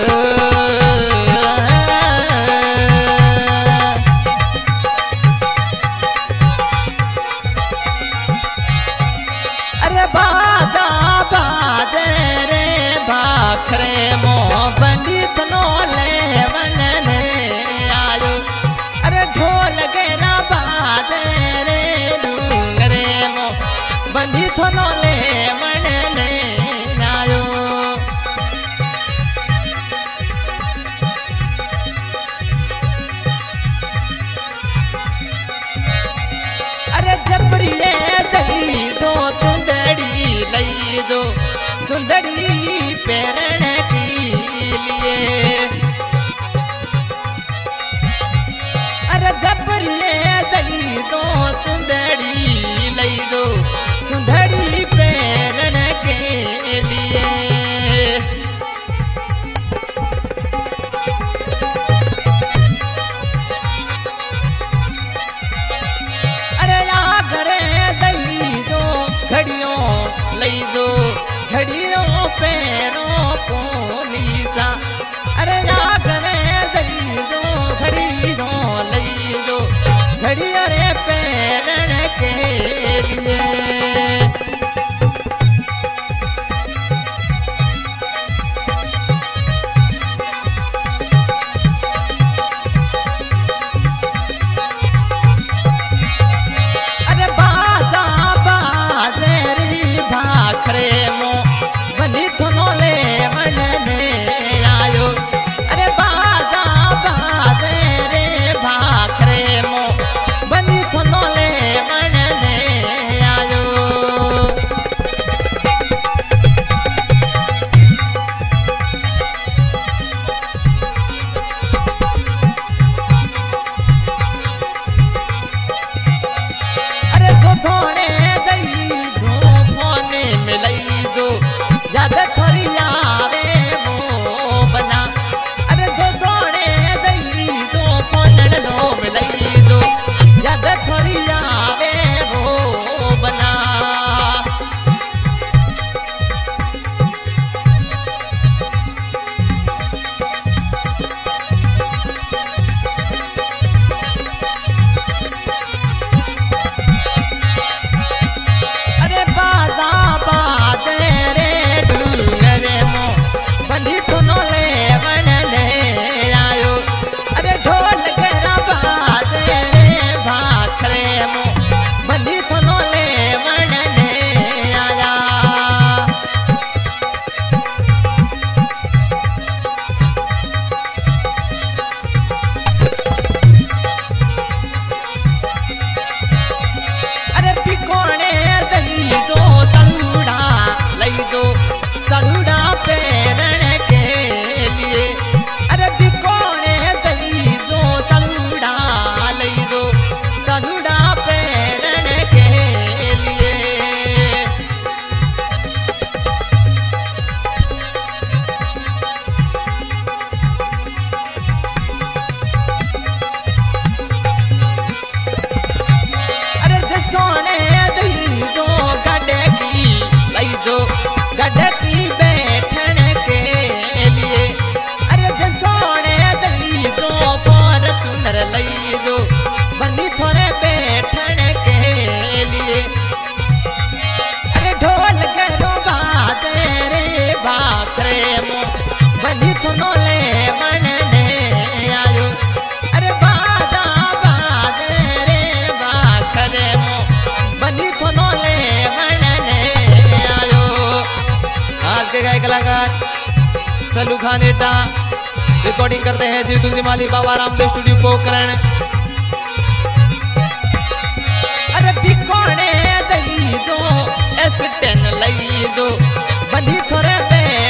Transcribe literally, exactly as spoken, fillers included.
अरे बाजा बाजे रे भाखरे मो बंदित नो ले वनने आयो। अरे ढोल गेरा बाजे रे डूंगरे मो बंदित नो ले वनने आयो। अरे जबरी रे सही जो चुंदड़ी लई दो चुंदड़ी पैरण के लिए। अरे जबरी रे सही दो चुंदड़ी लई दो चुंदड़ी पैरण के लिए। लई दो घड़ियों पैरों को नीसा। अरे जागने दई दो घड़ियों लई दो घड़ियों रे पैरण के लिए। भाखरे मो बनी थोनो ले वनने आयो। अरे बाजा बाजे रे भाखरे मो बनी थोनो ले वनने आयो। अरे जो धोने जई मिलई जो याद थोड़ी आवे वो बना। अरे जो दौड़े दई जो फोनन दो मिलई जो याद थोड़ी आवे वो बना। अरे बाजा बाजे रे डूंगरे मो बंदी सुनो ले वनने आयो। अरे ढोल गेरा बाजे रे भाखरे मो बंदी सुनो ले वनने आया। अरे पिकोने दई दो सलूड़ा लई दो सलूड़ा पैरण के लिए। अरे बिकोने दई दो सलूड़ा लई दो सलूड़ा पैरण के लिए। अरे जसोने दई दो गड्ढे की लई दो गड्ढे की बैठन के लिए। अरे जसोने दई दो फॉर्चूनर लई दो बंदी थोड़े बैठन के लिए। अरे ढोल गेरो बाजे रे भाखरे मो बंदी थोनो ले वनने आयो। अरे बाजा बाजे रे भाखरे मो बंदी थोनो ले वनने आयो। आज के गायक कलाकार सलू खान एटा रिकॉर्डिंग करते हैं जी तुलसी माली बाबा रामदेव स्टूडियो पोखरण। अरे बिकोने दई दो एस टेन लई दो बंदी थोड़े पे